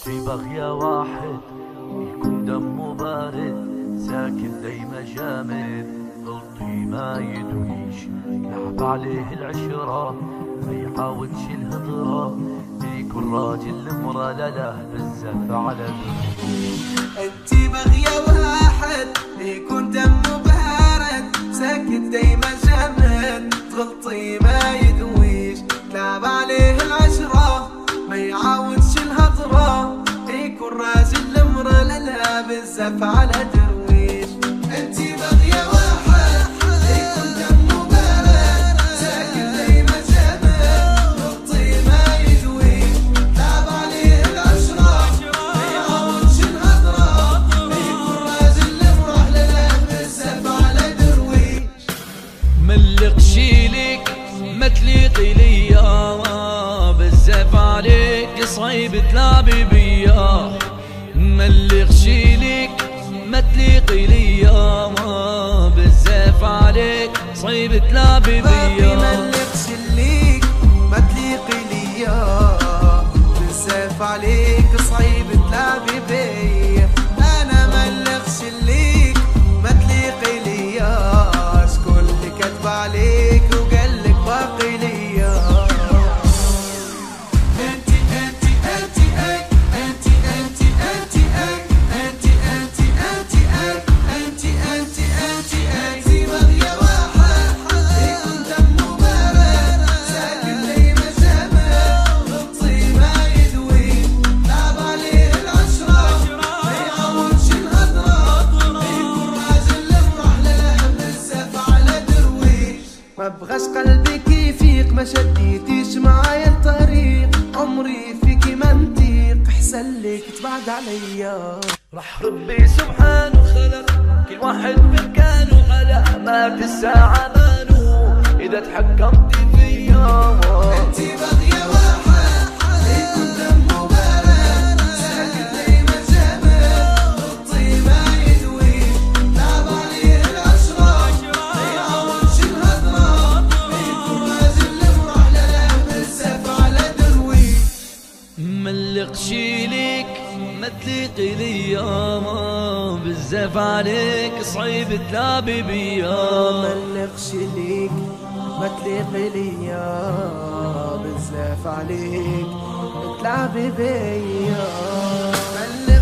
في بغية واحد يكون دمه بارد، ساكن دايما جامد، غلطي ما يدويش، لعب عليه العشرة ما يعاودش الهضرة، يكون راجل مرة لا بالزف على انتي بغية واحد يكون دمه بارد، ساكن دايما جامد، غلطي ما يدويش، لعب عليه العشرة ما يعاودش الهضرة، يكون راجل مرة لا بالزف على درويش. انتي بغية واحد يكون دمه بارد، ساكن دايما جامد، غلطي ما يدويش، لعب عليه العشرة ما يعاودش الهضرة، يكون راجل مرة لا بالزف على درويش. ملقش ليك ما تليقي ليا، بالزاف عليك صعيب تلعبي بيا، ملقش ليك ما تليقي ليا، بالزاف عليك صعيب تلعبي بيا. ملقش ليك ما تليقي ليا، بالزاف عليك صعيب تلعبي بيا، انا ملقش ليك ما تليقي ليا، شكون اللي كتب عليك وقالك باقي ليا. ما بغاش قلبك يفيق، ما شديتيش معايا الطريق، عمري فيكي ما نطيق، احسن لك تبعد عليا. راح ربي سبحانه خلق كل واحد مكانه، على ما في الساعة مانو إذا تحكمتي فيا. انتي بغية واحد يكون دمه بارد، ساكن دايما جامد، غلطي ما يدويش، لعب عليه العشرة ما يعاودش الهضرة، يكون راجل مرة لا بالزاف على درويش. ملقش ليك ما تليقي ليا، بالزاف عليك صعيب تلعبي بيا. ملقش ليك ما تليقي ليا، بالزاف عليك تلعبي بيا.